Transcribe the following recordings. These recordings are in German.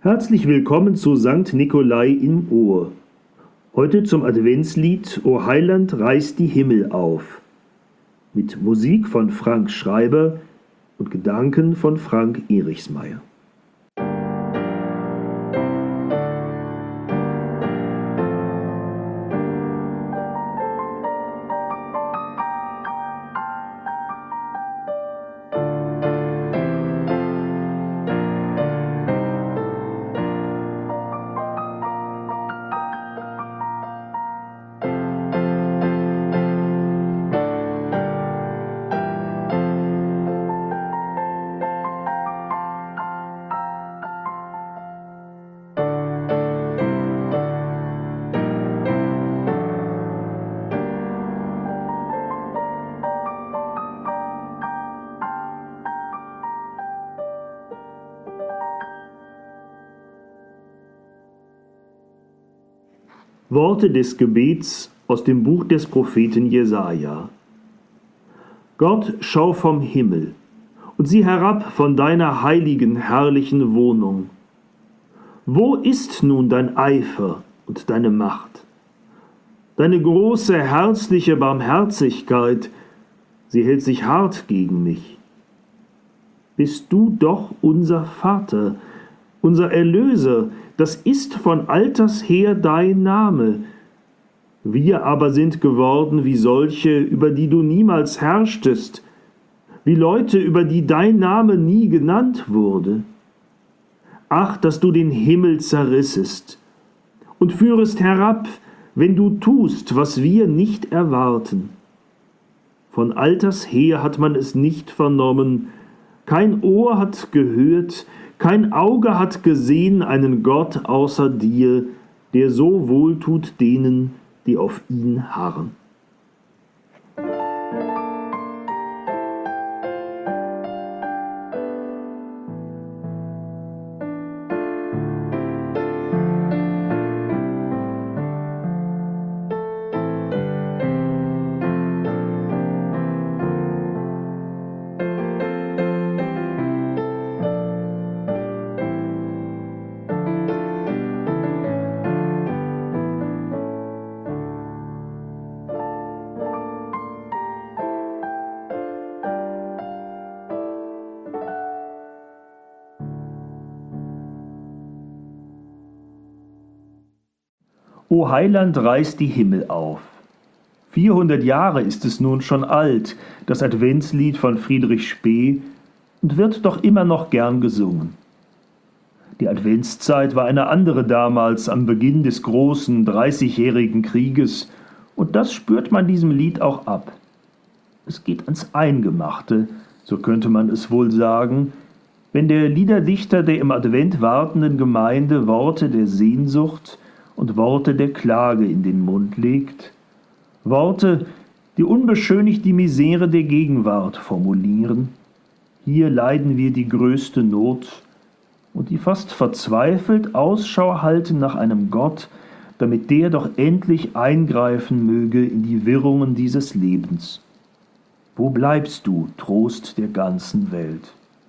Herzlich willkommen zu Sankt Nikolai im Ohr. Heute zum Adventslied O Heiland reißt die Himmel auf. Mit Musik von Frank Schreiber und Gedanken von Frank Erichsmeier. Worte des Gebets aus dem Buch des Propheten Jesaja. Gott, schau vom Himmel und sieh herab von deiner heiligen, herrlichen Wohnung. Wo ist nun dein Eifer und deine Macht? Deine große, herzliche Barmherzigkeit, sie hält sich hart gegen mich. Bist du doch unser Vater, unser Erlöser, das ist von alters her dein Name. Wir aber sind geworden wie solche, über die du niemals herrschtest, wie Leute, über die dein Name nie genannt wurde. Ach, dass du den Himmel zerrissest und führest herab, wenn du tust, was wir nicht erwarten. Von alters her hat man es nicht vernommen, kein Ohr hat gehört, kein Auge hat gesehen einen Gott außer dir, der so wohltut denen, die auf ihn harren. O Heiland reißt die Himmel auf. 400 Jahre ist es nun schon alt, das Adventslied von Friedrich Spee, und wird doch immer noch gern gesungen. Die Adventszeit war eine andere damals am Beginn des großen 30-jährigen Krieges, und das spürt man diesem Lied auch ab. Es geht ans Eingemachte, so könnte man es wohl sagen, wenn der Liederdichter der im Advent wartenden Gemeinde Worte der Sehnsucht und Worte der Klage in den Mund legt, Worte, die unbeschönigt die Misere der Gegenwart formulieren. Hier leiden wir die größte Not, und die fast verzweifelt Ausschau halten nach einem Gott, damit der doch endlich eingreifen möge in die Wirrungen dieses Lebens. Wo bleibst du, Trost der ganzen Welt?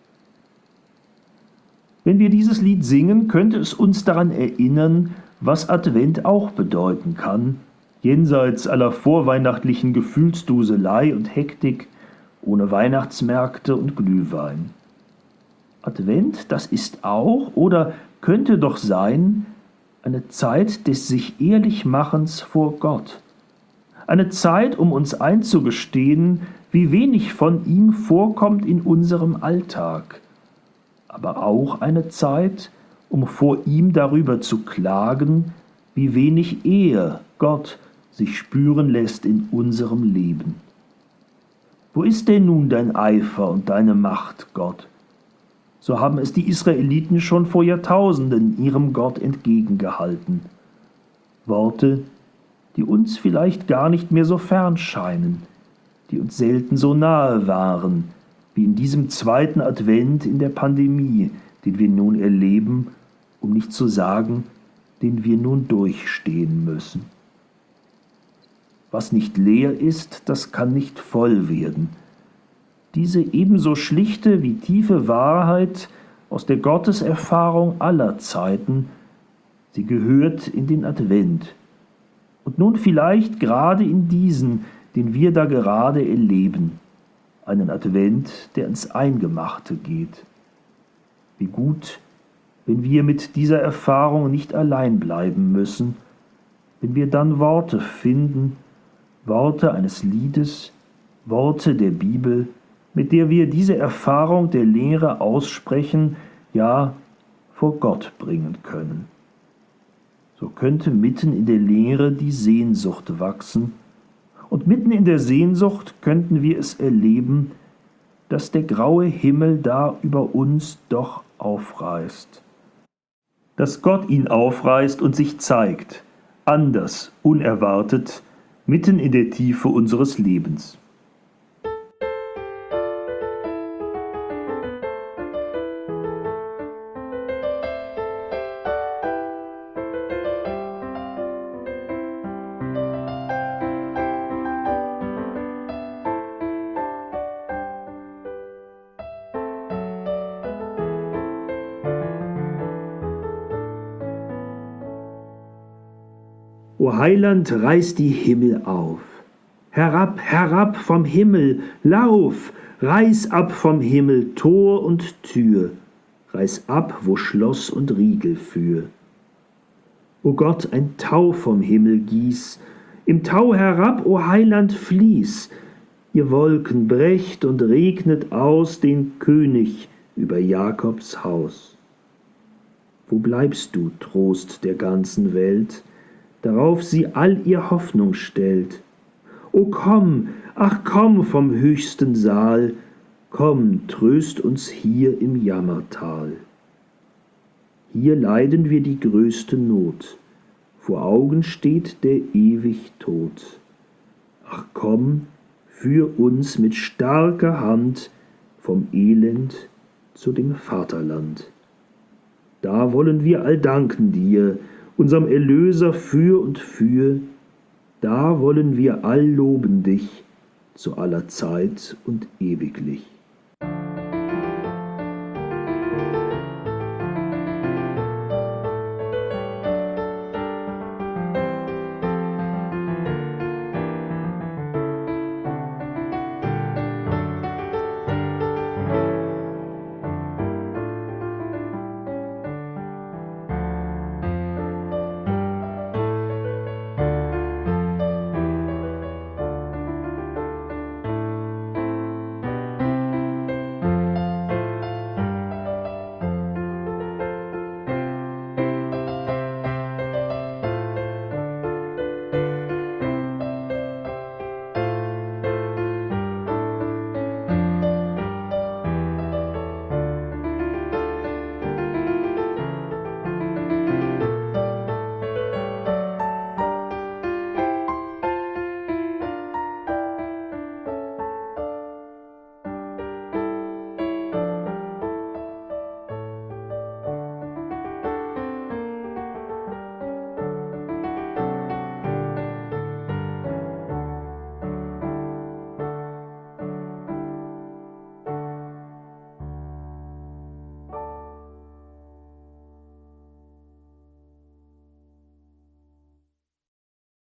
Wenn wir dieses Lied singen, könnte es uns daran erinnern, was Advent auch bedeuten kann, jenseits aller vorweihnachtlichen Gefühlsduselei und Hektik, ohne Weihnachtsmärkte und Glühwein. Advent, das ist auch oder könnte doch sein, eine Zeit des sich Ehrlichmachens vor Gott. Eine Zeit, um uns einzugestehen, wie wenig von ihm vorkommt in unserem Alltag. Aber auch eine Zeit, um vor ihm darüber zu klagen, wie wenig er, Gott, sich spüren lässt in unserem Leben. Wo ist denn nun dein Eifer und deine Macht, Gott? So haben es die Israeliten schon vor Jahrtausenden ihrem Gott entgegengehalten. Worte, die uns vielleicht gar nicht mehr so fern scheinen, die uns selten so nahe waren, wie in diesem zweiten Advent in der Pandemie, den wir nun erleben, um nicht zu sagen, den wir nun durchstehen müssen. Was nicht leer ist, das kann nicht voll werden. Diese ebenso schlichte wie tiefe Wahrheit aus der Gotteserfahrung aller Zeiten. Sie gehört in den Advent. Und nun vielleicht gerade in diesen, den wir da gerade erleben. Einen Advent, der ins Eingemachte geht. Wie gut, wenn wir mit dieser Erfahrung nicht allein bleiben müssen, wenn wir dann Worte finden, Worte eines Liedes, Worte der Bibel, mit der wir diese Erfahrung der Lehre aussprechen, ja, vor Gott bringen können. So könnte mitten in der Lehre die Sehnsucht wachsen, und mitten in der Sehnsucht könnten wir es erleben, dass der graue Himmel da über uns doch aufreißt. Dass Gott ihn aufreißt und sich zeigt, anders, unerwartet, mitten in der Tiefe unseres Lebens. O Heiland, reiß die Himmel auf. Herab, herab vom Himmel, lauf, reiß ab vom Himmel Tor und Tür, reiß ab, wo Schloss und Riegel für. O Gott, ein Tau vom Himmel gieß, im Tau herab, o Heiland, fließ, ihr Wolken brecht und regnet aus den König über Jakobs Haus. Wo bleibst du, Trost der ganzen Welt, darauf sie all ihr Hoffnung stellt? O komm, ach komm vom höchsten Saal, komm, tröst uns hier im Jammertal. Hier leiden wir die größte Not, vor Augen steht der ewig Tod. Ach komm, führ uns mit starker Hand vom Elend zu dem Vaterland. Da wollen wir all danken dir, unserem Erlöser für und für, da wollen wir all loben dich zu aller Zeit und ewiglich.